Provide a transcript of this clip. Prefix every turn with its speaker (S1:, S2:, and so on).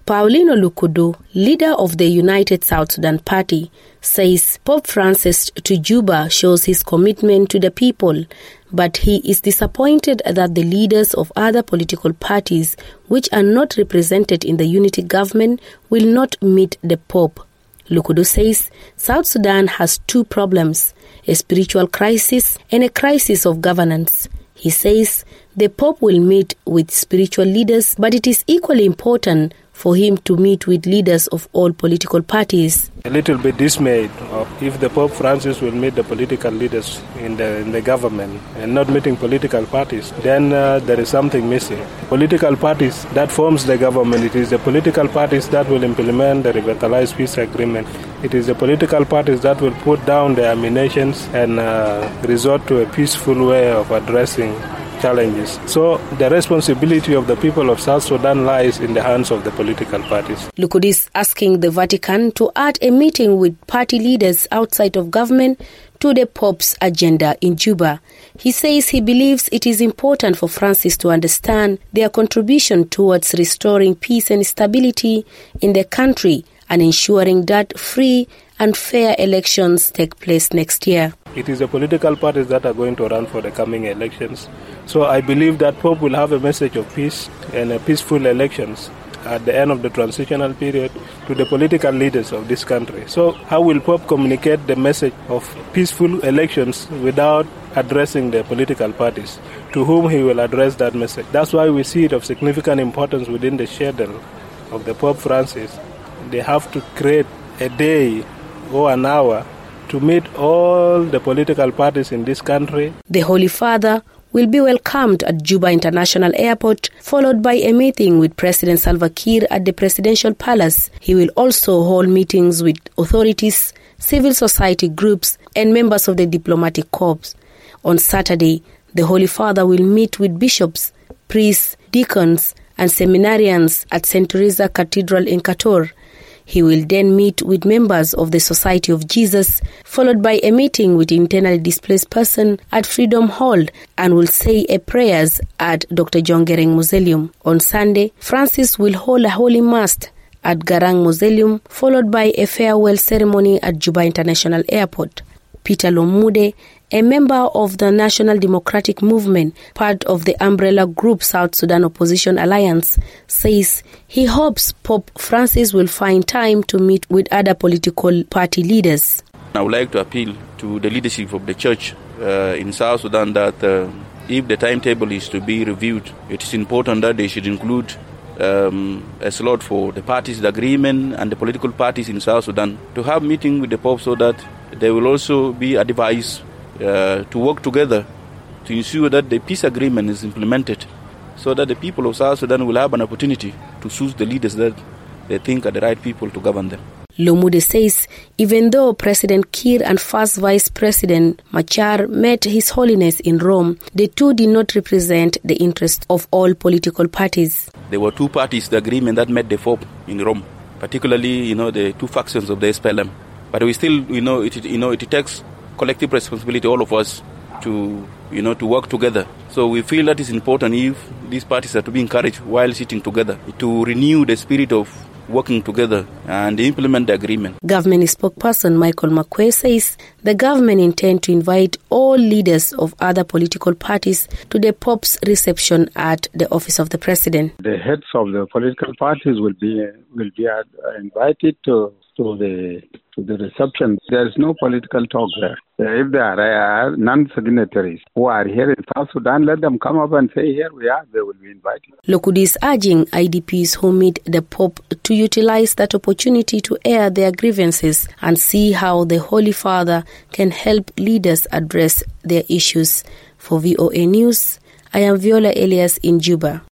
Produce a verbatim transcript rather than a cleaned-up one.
S1: Paulino Lukudu, leader of the United South Sudan Party, says Pope Francis to Juba shows his commitment to the people, but he is disappointed that the leaders of other political parties which are not represented in the unity government will not meet the Pope. Lukudu says South Sudan has two problems, a spiritual crisis and a crisis of governance. He says the Pope will meet with spiritual leaders, but it is equally important for him to meet with leaders of all political parties.
S2: A little bit dismayed if the Pope Francis will meet the political leaders in the in the government and not meeting political parties, then uh, there is something missing. Political parties that forms the government, it is the political parties that will implement the revitalized peace agreement. It is the political parties that will put down the ammunitions and uh, resort to a peaceful way of addressing challenges. So the responsibility of the people of South Sudan lies in the hands of the political parties.
S1: Lukudu is asking the Vatican to add a meeting with party leaders outside of government to the Pope's agenda in Juba. He says he believes it is important for Francis to understand their contribution towards restoring peace and stability in the country and ensuring that free and fair elections take place next year.
S2: It is the political parties that are going to run for the coming elections. So I believe that Pope will have a message of peace and a peaceful elections at the end of the transitional period to the political leaders of this country. So how will Pope communicate the message of peaceful elections without addressing the political parties? To whom he will address that message? That's why we see it of significant importance within the schedule of the Pope Francis. They have to create a day or an hour to meet all the political parties in this country.
S1: The Holy Father will be welcomed at Juba International Airport, followed by a meeting with President Salva Kiir at the Presidential Palace. He will also hold meetings with authorities, civil society groups, and members of the diplomatic corps. On Saturday, the Holy Father will meet with bishops, priests, deacons, and seminarians at Saint Teresa Cathedral in Kator. He will then meet with members of the Society of Jesus, followed by a meeting with internally displaced person at Freedom Hall, and will say a prayers at Doctor John Garang Mausoleum. On Sunday, Francis will hold a Holy Mass at Garang Mausoleum, followed by a farewell ceremony at Juba International Airport. Peter Lomude, a member of the National Democratic Movement, part of the umbrella group South Sudan Opposition Alliance, says he hopes Pope Francis will find time to meet with other political party leaders.
S3: I would like to appeal to the leadership of the church uh, in South Sudan that uh, if the timetable is to be reviewed, it is important that they should include um, a slot for the parties, the agreement, and the political parties in South Sudan to have meeting with the Pope so that there will also be advice uh, to work together to ensure that the peace agreement is implemented so that the people of South Sudan will have an opportunity to choose the leaders that they think are the right people to govern them.
S1: Lomude says even though President Kiir and First Vice President Machar met His Holiness in Rome, the two did not represent the interests of all political parties.
S3: There were two parties, the agreement that met the Pope in Rome, particularly, you know, the two factions of the S P L M. But we still, you know, it, you know, it takes collective responsibility, all of us, to, you know, to work together. So we feel that it's important if these parties are to be encouraged while sitting together to renew the spirit of working together and implement the agreement.
S1: Government spokesperson Michael McQuay says the government intends to invite all leaders of other political parties to the Pope's reception at the office of the President.
S4: The heads of the political parties will be will be invited to to the to the reception. There is no political talk there. If there are non-signatories who are here in South Sudan, let them come up and say, here we are, they will be invited.
S1: Lukudu is urging I D Ps who meet the Pope to utilize that opportunity to air their grievances and see how the Holy Father can help leaders address their issues. For V O A News, I am Viola Elias in Juba.